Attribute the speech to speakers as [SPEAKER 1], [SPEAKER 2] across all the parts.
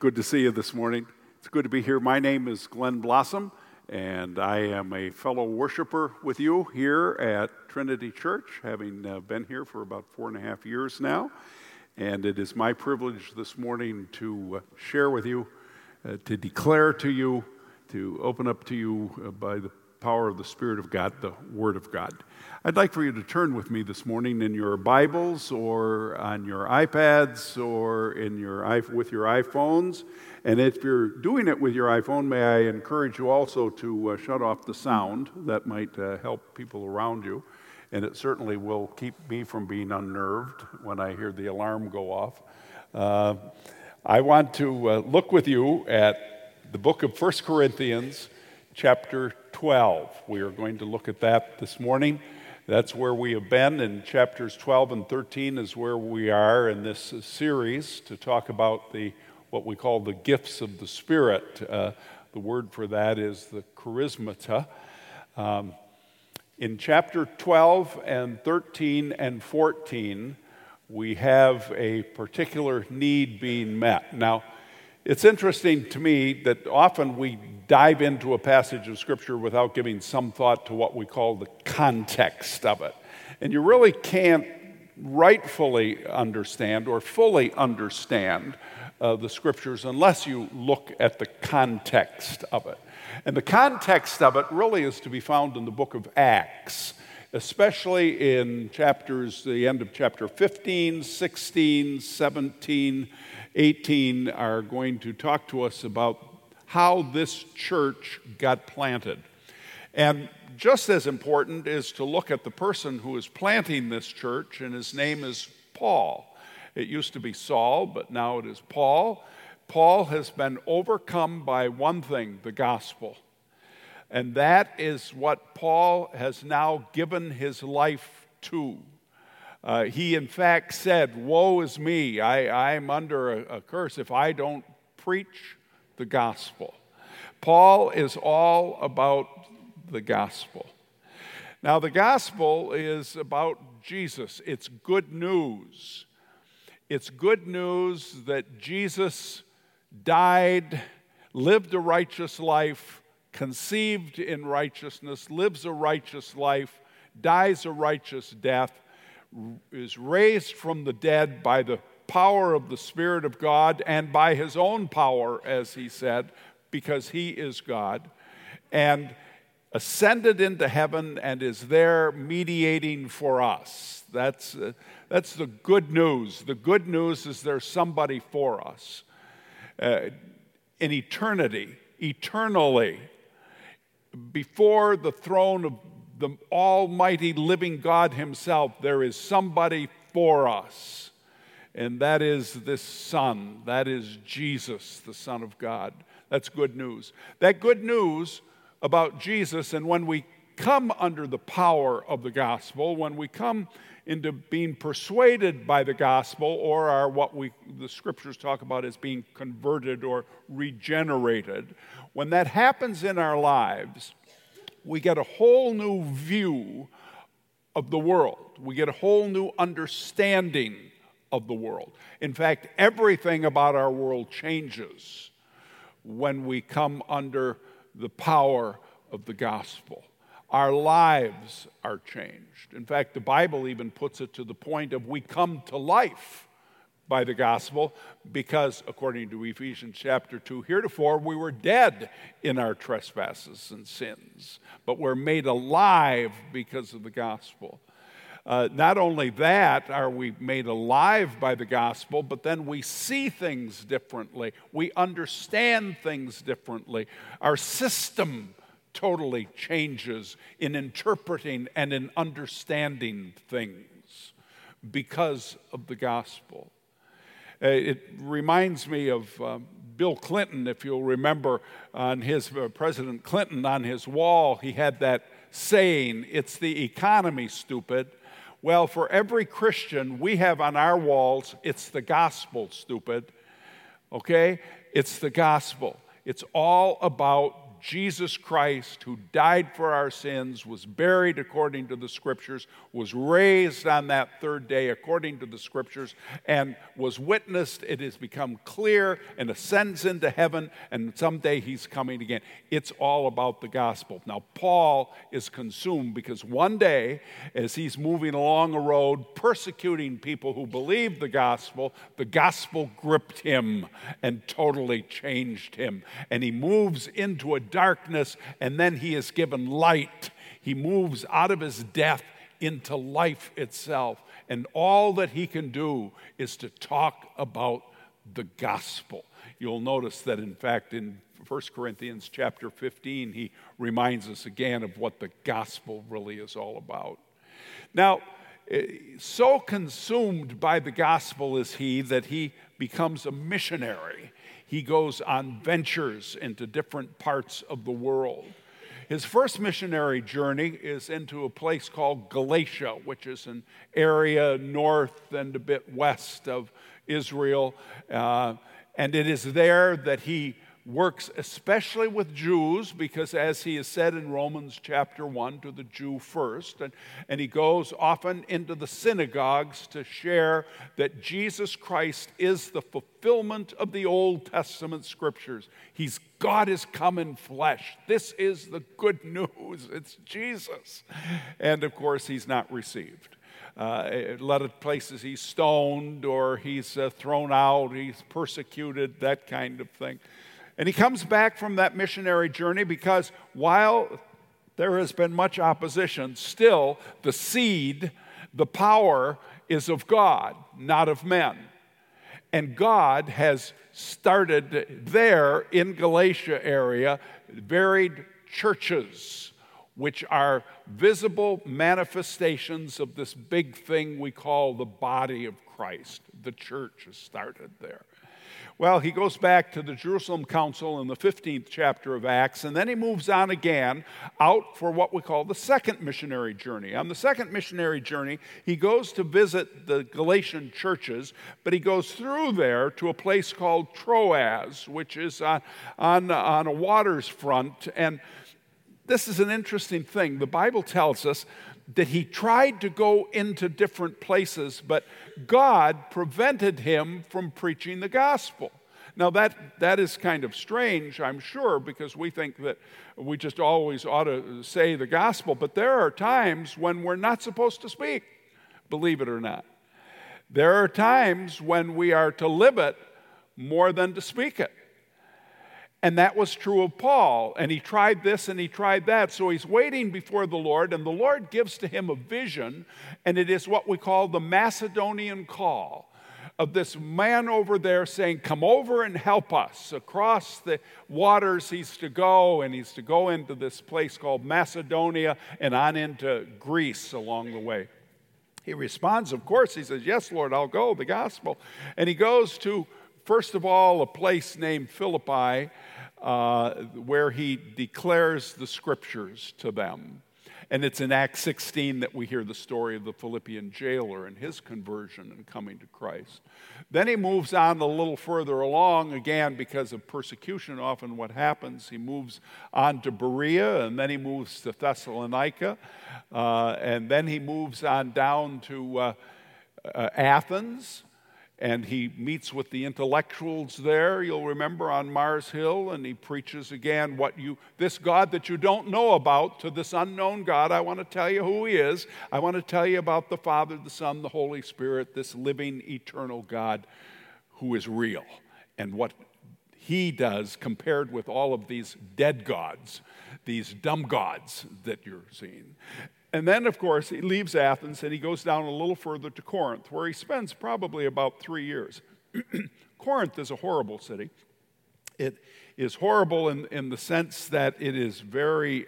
[SPEAKER 1] Good to see you this morning. It's good to be here. My name is Glenn Blossom, and I am a fellow worshiper with you here at Trinity Church, having been here for about 4.5 years now. And it is my privilege this morning to share with you, to declare to you, to open up to you by the power of the Spirit of God, the Word of God. I'd like for you to turn with me this morning in your Bibles or on your iPads or with your iPhones. And if you're doing it with your iPhone, may I encourage you also to shut off the sound. That might help people around you. And it certainly will keep me from being unnerved when I hear the alarm go off. I want to look with you at the book of 1 Corinthians, chapter 12. We are going to look at that this morning. That's where we have been, and chapters 12 and 13 is where we are in this series to talk about what we call the gifts of the Spirit. The word for that is the charismata. In chapter 12 and 13 and 14, we have a particular need being met. Now, it's interesting to me that often we dive into a passage of Scripture without giving some thought to what we call the context of it. And you really can't rightfully understand or fully understand the Scriptures unless you look at the context of it. And the context of it really is to be found in the book of Acts, especially in the end of chapter 15, 16, 17, 18 are going to talk to us about how this church got planted. And just as important is to look at the person who is planting this church, and his name is Paul. It used to be Saul, but now it is Paul. Paul has been overcome by one thing, the gospel. And that is what Paul has now given his life to. He in fact said, "Woe is me, I'm under a curse if I don't preach the gospel." Paul is all about the gospel. Now, the gospel is about Jesus. It's good news. It's good news that Jesus died, lived a righteous life, conceived in righteousness, lives a righteous life, dies a righteous death, is raised from the dead by the power of the Spirit of God and by his own power, as he said, because he is God, and ascended into heaven and is there mediating for us. That's the good news. The good news is there's somebody for us. In eternity, eternally, before the throne of the almighty living God himself, there is somebody for us. And that is this Son. That is Jesus, the Son of God. That's good news. That good news about Jesus, and when we come under the power of the gospel, when we come into being persuaded by the gospel, or are the scriptures talk about as being converted or regenerated, when that happens in our lives, we get a whole new view of the world. We get a whole new understanding of the world. In fact, everything about our world changes when we come under the power of the gospel. Our lives are changed. In fact, the Bible even puts it to the point of we come to life by the gospel because, according to Ephesians chapter 2, heretofore we were dead in our trespasses and sins, but we're made alive because of the gospel. Not only that are we made alive by the gospel, but then we see things differently. We understand things differently. Our system totally changes in interpreting and in understanding things because of the gospel. It reminds me of Bill Clinton, if you'll remember, on his President Clinton, on his wall, he had that saying, "It's the economy, stupid." Well, for every Christian, we have on our walls, "It's the gospel, stupid." Okay? It's the gospel. It's all about Jesus Christ, who died for our sins, was buried according to the Scriptures, was raised on that third day according to the Scriptures, and was witnessed. It has become clear and ascends into heaven, and someday he's coming again. It's all about the gospel. Now, Paul is consumed because one day, as he's moving along a road, persecuting people who believe the gospel gripped him and totally changed him. And he moves into a darkness, and then he is given light. He moves out of his death into life itself. And all that he can do is to talk about the gospel. You'll notice that, in fact, in 1 Corinthians chapter 15, he reminds us again of what the gospel really is all about. Now, so consumed by the gospel is he that he becomes a missionary. He goes on ventures into different parts of the world. His first missionary journey is into a place called Galatia, which is an area north and a bit west of Israel. And it is there that he works especially with Jews, because as he has said in Romans chapter 1, to the Jew first, and he goes often into the synagogues to share that Jesus Christ is the fulfillment of the Old Testament scriptures. God is come in flesh. This is the good news. It's Jesus. And of course, he's not received. A lot of places he's stoned, or he's thrown out, he's persecuted, that kind of thing. And he comes back from that missionary journey because while there has been much opposition, still the seed, the power is of God, not of men. And God has started there in Galatia area varied churches, which are visible manifestations of this big thing we call the body of Christ. The church has started there. Well, he goes back to the Jerusalem Council in the 15th chapter of Acts, and then he moves on again out for what we call the second missionary journey. On the second missionary journey, he goes to visit the Galatian churches, but he goes through there to a place called Troas, which is on a water's front. And this is an interesting thing. The Bible tells us that he tried to go into different places, but God prevented him from preaching the gospel. Now, that is kind of strange, I'm sure, because we think that we just always ought to say the gospel, but there are times when we're not supposed to speak, believe it or not. There are times when we are to live it more than to speak it. And that was true of Paul. And he tried this and he tried that. So he's waiting before the Lord, and the Lord gives to him a vision, and it is what we call the Macedonian call of this man over there saying, come over and help us. Across the waters he's to go, and he's to go into this place called Macedonia and on into Greece along the way. He responds, of course. He says, yes, Lord, I'll go, the gospel. And he goes to, first of all, a place named Philippi, where he declares the scriptures to them. And it's in Acts 16 that we hear the story of the Philippian jailer and his conversion and coming to Christ. Then he moves on a little further along, again, because of persecution, often what happens. He moves on to Berea, and then he moves to Thessalonica, and then he moves on down to Athens. And he meets with the intellectuals there, you'll remember, on Mars Hill, and he preaches again this God that you don't know about, to this unknown God. I want to tell you who he is. I want to tell you about the Father, the Son, the Holy Spirit, this living, eternal God who is real, and what he does compared with all of these dead gods, these dumb gods that you're seeing. And then, of course, he leaves Athens and he goes down a little further to Corinth, where he spends probably about 3 years. Corinth is a horrible city. It is horrible in the sense that it is very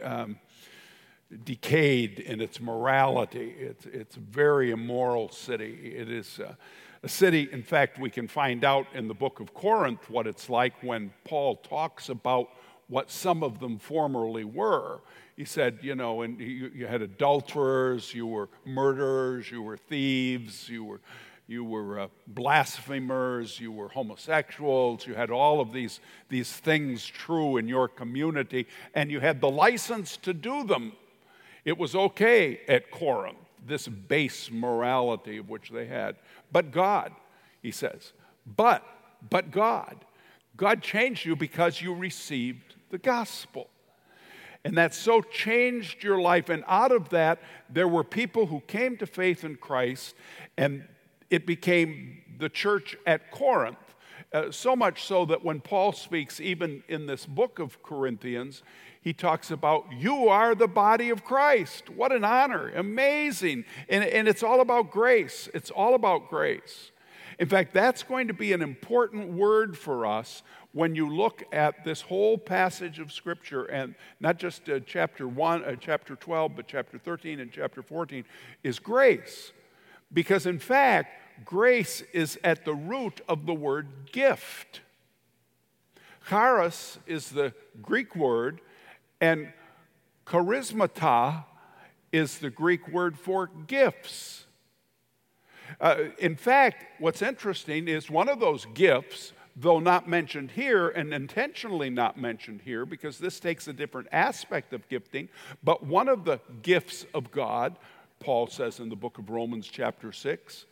[SPEAKER 1] decayed in its morality. It's a very immoral city. It is a city, in fact, we can find out in the book of Corinth what it's like when Paul talks about what some of them formerly were. He said, and you had adulterers, you were murderers, you were thieves, you were you were blasphemers, you were homosexuals, you had all of these things true in your community, and you had the license to do them. It was okay at Corinth, this base morality of which they had. But God, he says, but God changed you because you received the gospel. And that so changed your life. And out of that, there were people who came to faith in Christ, and it became the church at Corinth. So much so that when Paul speaks, even in this book of Corinthians, he talks about, you are the body of Christ. What an honor. Amazing. And it's all about grace. It's all about grace. In fact, that's going to be an important word for us when you look at this whole passage of Scripture, and not just chapter 12, but chapter 13 and chapter 14, is grace. Because in fact, grace is at the root of the word gift. Charis is the Greek word, and charismata is the Greek word for gifts. In fact, what's interesting is one of those gifts, though not mentioned here, and intentionally not mentioned here, because this takes a different aspect of gifting, but one of the gifts of God, Paul says in the book of Romans chapter 6,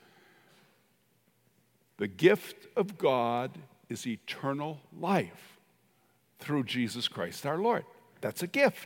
[SPEAKER 1] the gift of God is eternal life through Jesus Christ our Lord. That's a gift.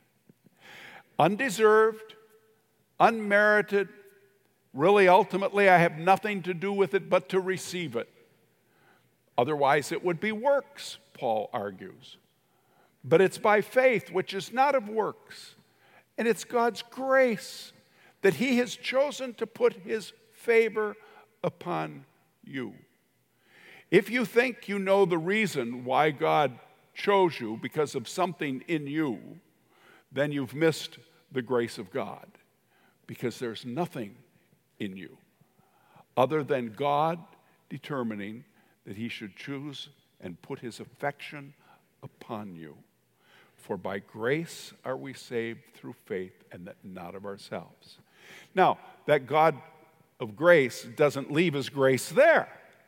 [SPEAKER 1] Undeserved, unmerited. Really, ultimately, I have nothing to do with it but to receive it. Otherwise, it would be works, Paul argues. But it's by faith, which is not of works. And it's God's grace that he has chosen to put his favor upon you. If you think you know the reason why God chose you because of something in you, then you've missed the grace of God, because there's nothing in you other than God determining that he should choose and put his affection upon you. For by grace are we saved through faith, and that not of ourselves. Now, that God of grace doesn't leave his grace there,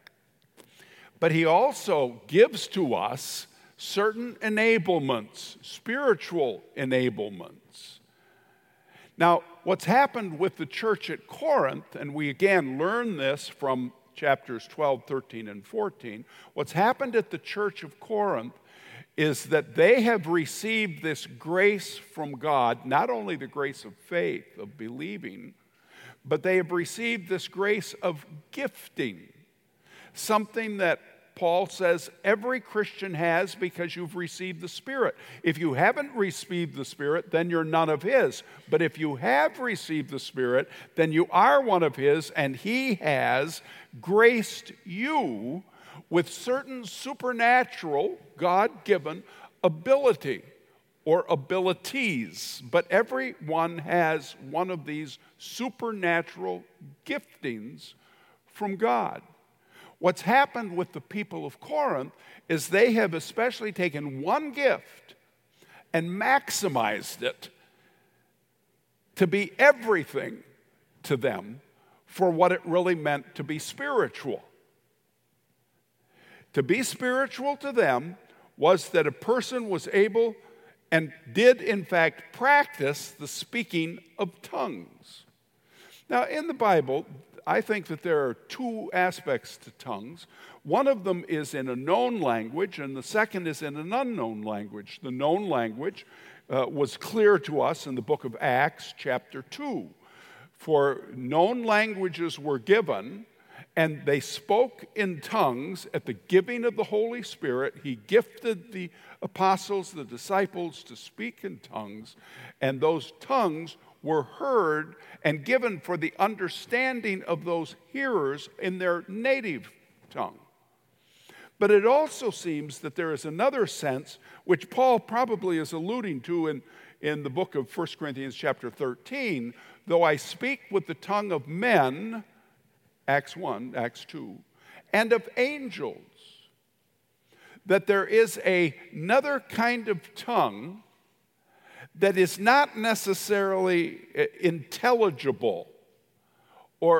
[SPEAKER 1] but he also gives to us certain enablements, spiritual enablements. Now, what's happened with the church at Corinth, and we again learn this from chapters 12, 13, and 14, what's happened at the church of Corinth is that they have received this grace from God, not only the grace of faith, of believing, but they have received this grace of gifting, something that Paul says every Christian has because you've received the Spirit. If you haven't received the Spirit, then you're none of his. But if you have received the Spirit, then you are one of his, and he has graced you with certain supernatural, God-given ability or abilities. But everyone has one of these supernatural giftings from God. What's happened with the people of Corinth is they have especially taken one gift and maximized it to be everything to them for what it really meant to be spiritual. To be spiritual to them was that a person was able and did in fact practice the speaking of tongues. Now in the Bible, I think that there are two aspects to tongues. One of them is in a known language, and the second is in an unknown language. The known language was clear to us in the book of Acts, chapter 2. For known languages were given, and they spoke in tongues at the giving of the Holy Spirit. He gifted the apostles, the disciples, to speak in tongues, and those tongues were heard and given for the understanding of those hearers in their native tongue. But it also seems that there is another sense, which Paul probably is alluding to in the book of 1 Corinthians chapter 13, though I speak with the tongue of men, Acts 1, Acts 2, and of angels, that there is another kind of tongue that is not necessarily intelligible or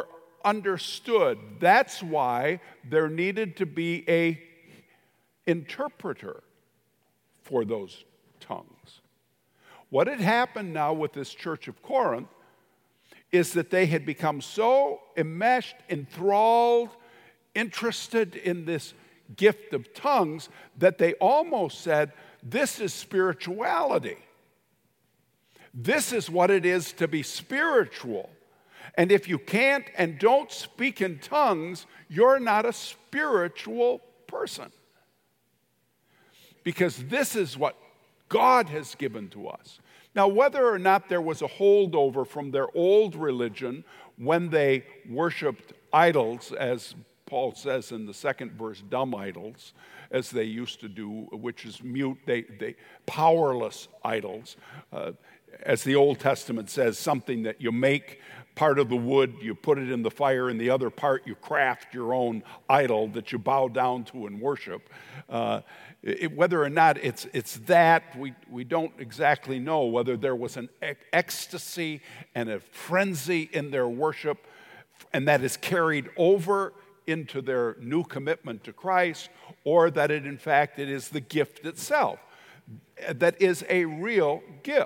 [SPEAKER 1] understood. That's why there needed to be an interpreter for those tongues. What had happened now with this church of Corinth is that they had become so enmeshed, enthralled, interested in this gift of tongues that they almost said, this is spirituality. This is what it is to be spiritual. And if you can't and don't speak in tongues, you're not a spiritual person. Because this is what God has given to us. Now, whether or not there was a holdover from their old religion when they worshiped idols, as Paul says in the second verse, dumb idols, as they used to do, which is mute, they powerless idols. As the Old Testament says, something that you make part of the wood, you put it in the fire, and the other part you craft your own idol that you bow down to and worship. Whether or not it's that, we don't exactly know. Whether there was an ecstasy and a frenzy in their worship, and that is carried over into their new commitment to Christ, or that it is the gift itself that is a real gift.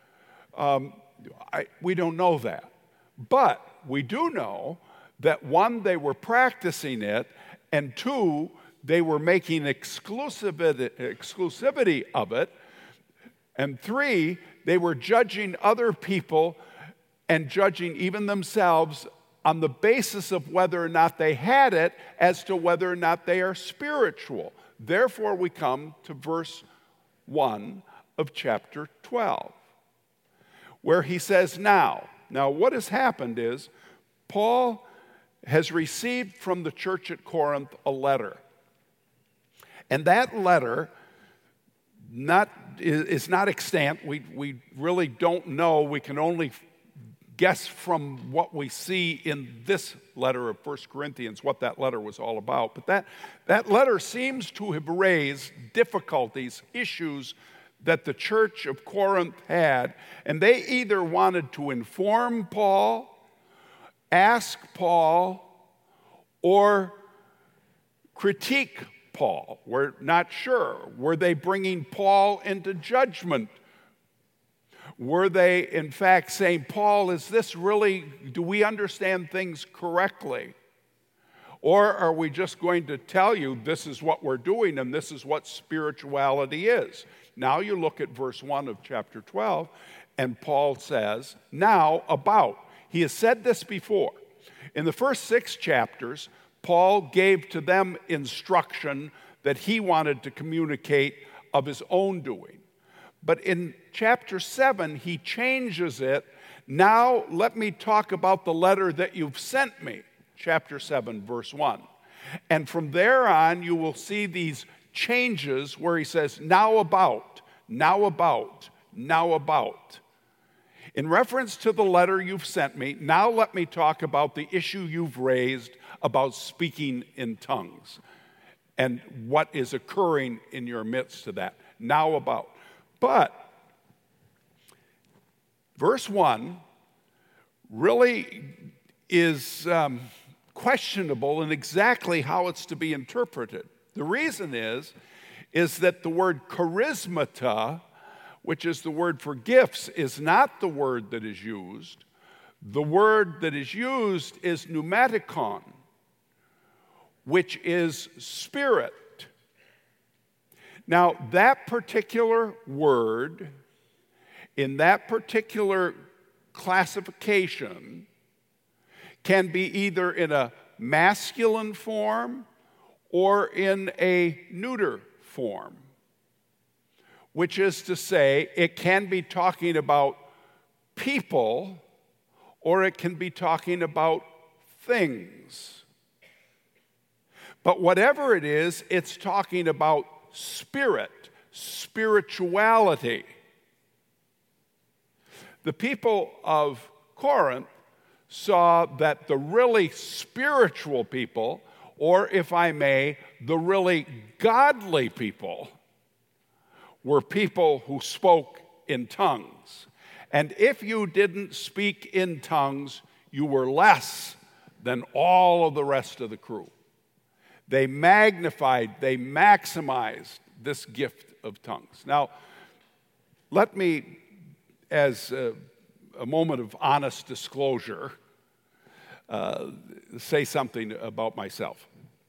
[SPEAKER 1] We don't know that. But we do know that one, they were practicing it, and two, they were making exclusivity of it, and three, they were judging other people and judging even themselves on the basis of whether or not they had it as to whether or not they are spiritual. Therefore, we come to verse 1 of chapter 12, where he says, Now, what has happened is Paul has received from the church at Corinth a letter. And that letter is not extant. We really don't know. We can only guess from what we see in this letter of 1 Corinthians what that letter was all about. But that letter seems to have raised difficulties, issues that the church of Corinth had, and they either wanted to inform Paul, ask Paul, or critique Paul. We're not sure. Were they bringing Paul into judgment? Were they, in fact, saying, Paul, is this really, do we understand things correctly? Or are we just going to tell you this is what we're doing and this is what spirituality is? Now you look at verse 1 of chapter 12, and Paul says, now about. He has said this before. In the first 6 chapters, Paul gave to them instruction that he wanted to communicate of his own doing. But in chapter 7, he changes it. Now let me talk about the letter that you've sent me. Chapter 7, verse 1. And from there on, you will see these changes where he says, now about, now about, now about. In reference to the letter you've sent me, now let me talk about the issue you've raised about speaking in tongues and what is occurring in your midst to that. Now about. But verse 1 really is questionable in exactly how it's to be interpreted. The reason is that the word charismata, which is the word for gifts, is not the word that is used. The word that is used is pneumatikon, which is spirit. Now, that particular word, in that particular classification, can be either in a masculine form or in a neuter form, which is to say, it can be talking about people or it can be talking about things. But whatever it is, it's talking about spirit, spirituality. The people of Corinth saw that the really spiritual people, or if I may, the really godly people, were people who spoke in tongues. And if you didn't speak in tongues, you were less than all of the rest of the crew. They magnified, they maximized this gift of tongues. Now, let me, as a moment of honest disclosure, say something about myself.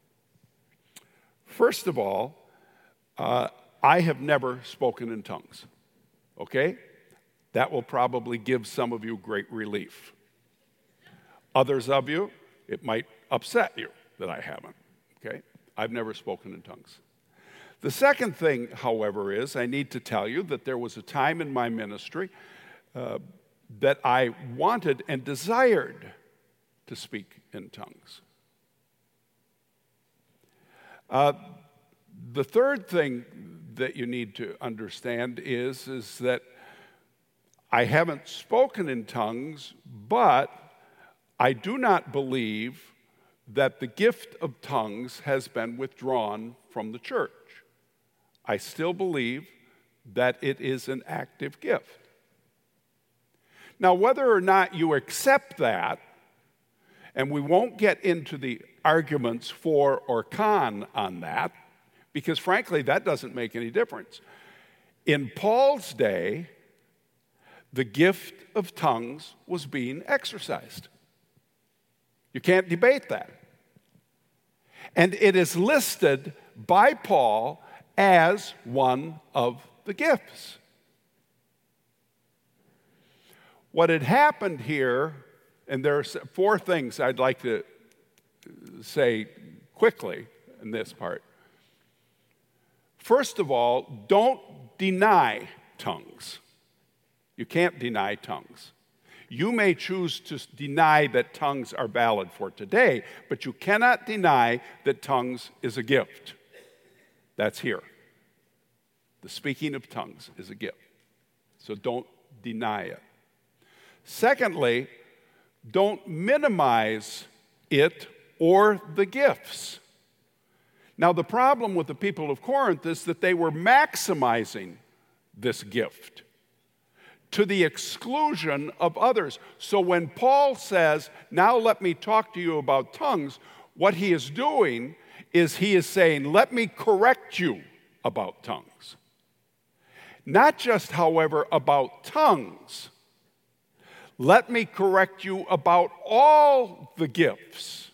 [SPEAKER 1] First of all, I have never spoken in tongues, okay? That will probably give some of you great relief. Others of you, it might upset you that I haven't, okay? I've never spoken in tongues. The second thing, however, is I need to tell you that there was a time in my ministry that I wanted and desired to speak in tongues. The third thing that you need to understand is that I haven't spoken in tongues, but I do not believe that the gift of tongues has been withdrawn from the church. I still believe that it is an active gift. Now, whether or not you accept that, and we won't get into the arguments for or con on that, because frankly, that doesn't make any difference. In Paul's day, the gift of tongues was being exercised. You can't debate that. And it is listed by Paul as one of the gifts. What had happened here, and there are 4 things I'd like to say quickly in this part. First of all, don't deny tongues. You can't deny tongues. You may choose to deny that tongues are valid for today, but you cannot deny that tongues is a gift. That's here. The speaking of tongues is a gift. So don't deny it. Secondly, don't minimize it or the gifts. Now, the problem with the people of Corinth is that they were maximizing this gift to the exclusion of others. So when Paul says, now let me talk to you about tongues, what he is doing is he is saying, let me correct you about tongues. Not just, however, about tongues. Let me correct you about all the gifts.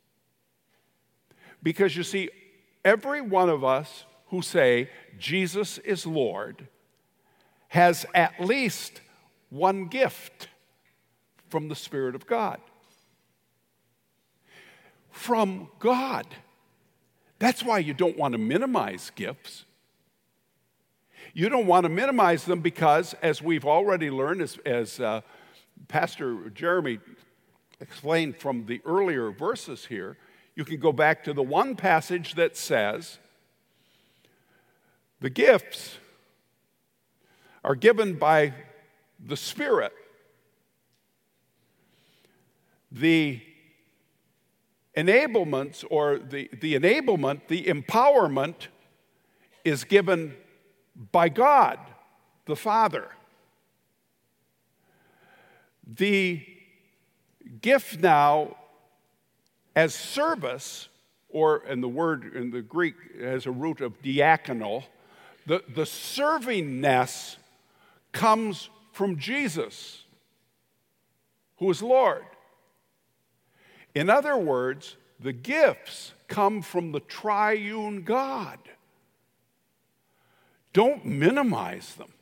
[SPEAKER 1] Because you see, every one of us who say Jesus is Lord has at least one gift from the Spirit of God. From God. That's why you don't want to minimize gifts. You don't want to minimize them because, as we've already learned, as Pastor Jeremy explained from the earlier verses here, you can go back to the one passage that says, the gifts are given by the Spirit. The enablements or the enablement, the empowerment is given by God, the Father. The gift now as service, and the word in the Greek has a root of diakonal, the servingness comes from Jesus, who is Lord. In other words, the gifts come from the triune God. Don't minimize them.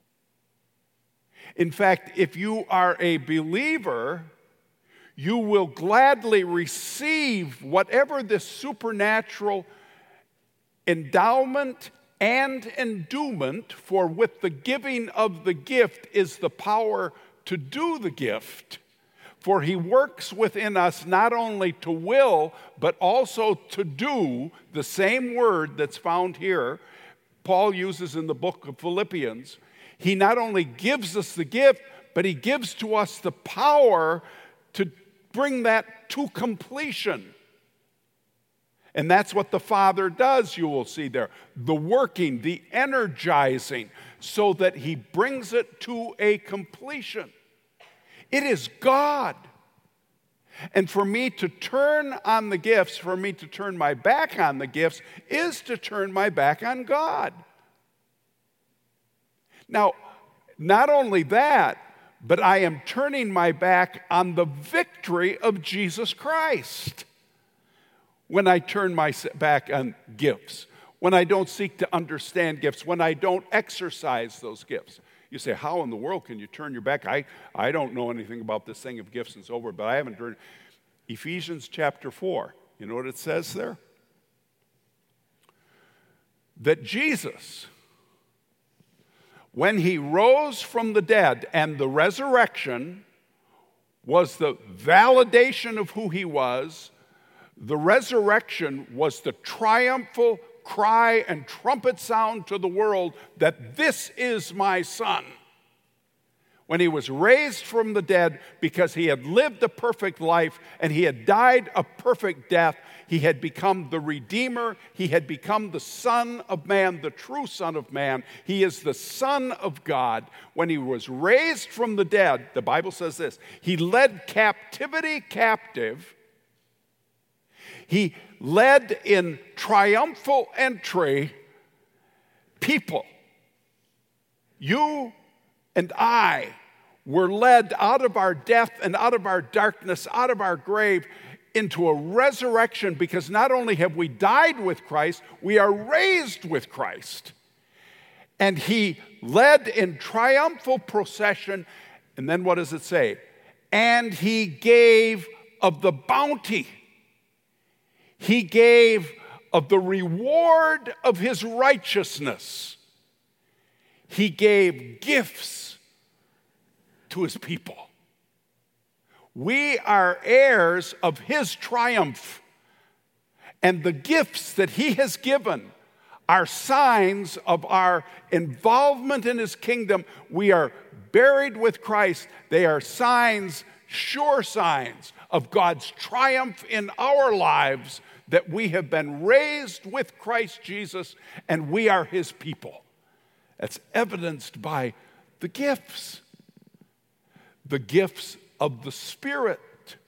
[SPEAKER 1] In fact, if you are a believer, you will gladly receive whatever this supernatural endowment and endowment, for with the giving of the gift is the power to do the gift. For he works within us not only to will, but also to do, the same word that's found here, Paul uses in the book of Philippians. He not only gives us the gift, but he gives to us the power to bring that to completion. And that's what the Father does, you will see there. The working, the energizing, so that he brings it to a completion. It is God. And for me to turn on the gifts, for me to turn my back on the gifts, is to turn my back on God. Now, not only that, but I am turning my back on the victory of Jesus Christ when I turn my back on gifts, when I don't seek to understand gifts, when I don't exercise those gifts. You say, how in the world can you turn your back? I don't know anything about this thing of gifts and so forth, but I haven't turned. Ephesians chapter 4, you know what it says there? That Jesus, when he rose from the dead, and the resurrection was the validation of who he was, the resurrection was the triumphal cry and trumpet sound to the world that this is my son. When he was raised from the dead, because he had lived a perfect life and he had died a perfect death, he had become the Redeemer. He had become the Son of Man, the true Son of Man. He is the Son of God. When he was raised from the dead, the Bible says this, he led captivity captive. He led in triumphal entry people. You and I were led out of our death and out of our darkness, out of our grave, into a resurrection, because not only have we died with Christ, we are raised with Christ. And he led in triumphal procession, and then what does it say? And he gave of the bounty. He gave of the reward of his righteousness. He gave gifts to his people. We are heirs of his triumph, and the gifts that he has given are signs of our involvement in his kingdom. We are buried with Christ. They are signs, sure signs, of God's triumph in our lives, that we have been raised with Christ Jesus and we are his people. That's evidenced by the gifts of the Spirit.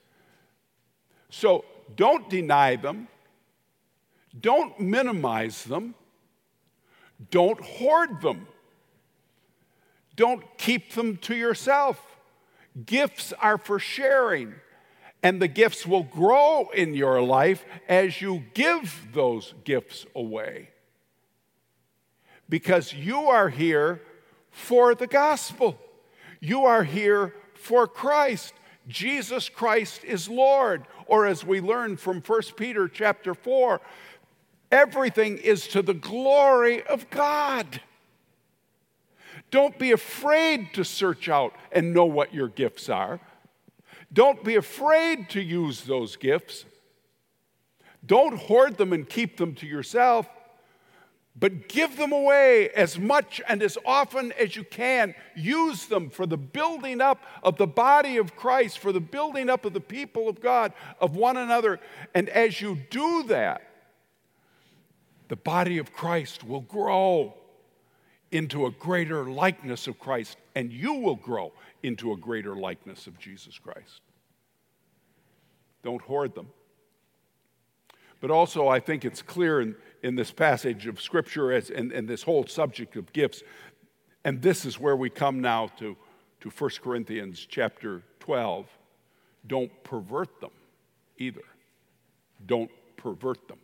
[SPEAKER 1] So don't deny them. Don't minimize them. Don't hoard them. Don't keep them to yourself. Gifts are for sharing, and the gifts will grow in your life as you give those gifts away. Because you are here for the gospel. You are here for Christ. Jesus Christ is Lord. Or as we learn from 1 Peter chapter 4, everything is to the glory of God. Don't be afraid to search out and know what your gifts are. Don't be afraid to use those gifts. Don't hoard them and keep them to yourself, but give them away as much and as often as you can. Use them for the building up of the body of Christ, for the building up of the people of God, of one another. And as you do that, the body of Christ will grow into a greater likeness of Christ, and you will grow into a greater likeness of Jesus Christ. Don't hoard them. But also, I think it's clear in this passage of Scripture and this whole subject of gifts, and this is where we come now to 1 Corinthians chapter 12. Don't pervert them either. Don't pervert them.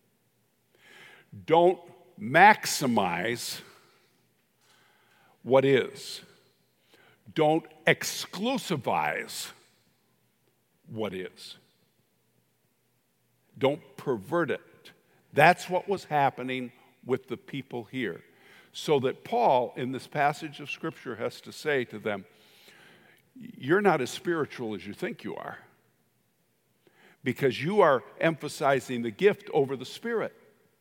[SPEAKER 1] Don't maximize what is. Don't exclusivize what is. Don't pervert it. That's what was happening with the people here. So that Paul, in this passage of Scripture, has to say to them, you're not as spiritual as you think you are, because you are emphasizing the gift over the Spirit.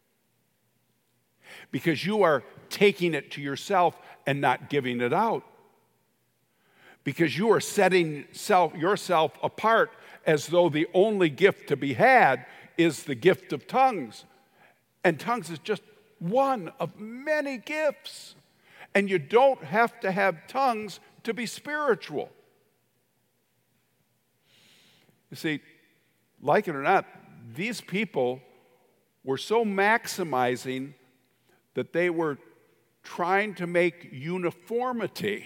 [SPEAKER 1] Because you are taking it to yourself and not giving it out. Because you are setting yourself apart as though the only gift to be had is the gift of tongues. And tongues is just one of many gifts. And you don't have to have tongues to be spiritual. You see, like it or not, these people were so maximizing that they were trying to make uniformity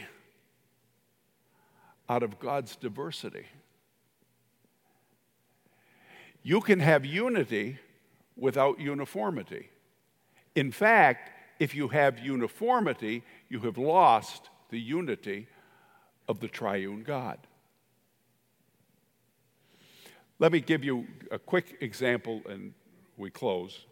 [SPEAKER 1] out of God's diversity. You can have unity without uniformity. In fact, if you have uniformity, you have lost the unity of the triune God. Let me give you a quick example and we close.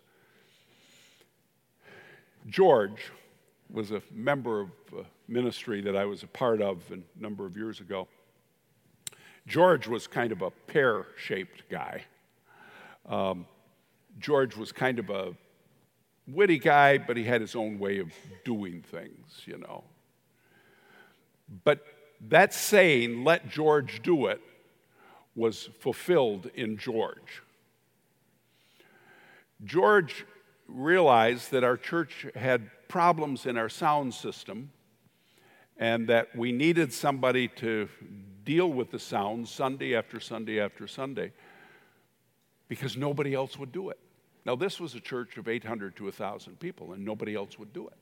[SPEAKER 1] George was a member of a ministry that I was a part of a number of years ago. George was kind of a pear-shaped guy. George was kind of a witty guy, but he had his own way of doing things, you know. But that saying, let George do it, was fulfilled in George. George realized that our church had problems in our sound system and that we needed somebody to deal with the sound Sunday after Sunday after Sunday because nobody else would do it. Now, this was a church of 800 to 1,000 people, and nobody else would do it.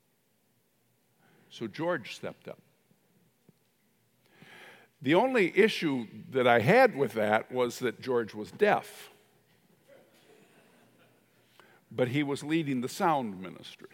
[SPEAKER 1] So George stepped up. The only issue that I had with that was that George was deaf, but he was leading the sound ministry.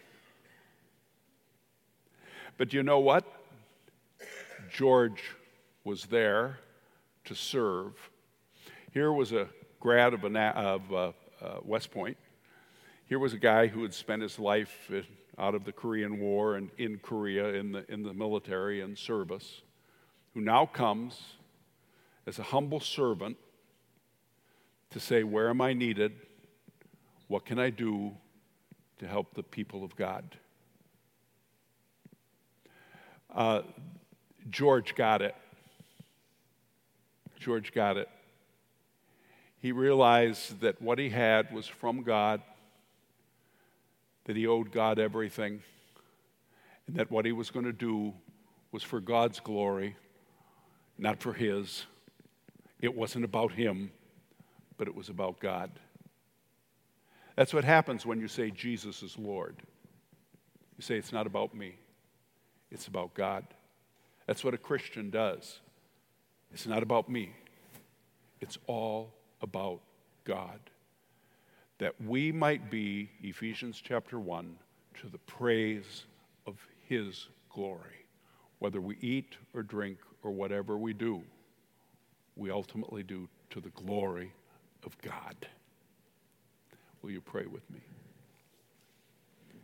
[SPEAKER 1] But you know what? George was there to serve. Here was a grad of West Point. Here was a guy who had spent his life out of the Korean War and in Korea in the military and service, who now comes as a humble servant to say, where am I needed? What can I do to help the people of God? George got it. George got it. He realized that what he had was from God, that he owed God everything, and that what he was going to do was for God's glory, not for his. It wasn't about him, but it was about God. That's what happens when you say Jesus is Lord. You say it's not about me, it's about God. That's what a Christian does. It's not about me, it's all about God. That we might be, Ephesians chapter 1, to the praise of his glory. Whether we eat or drink or whatever we do, we ultimately do to the glory of God. Will you pray with me?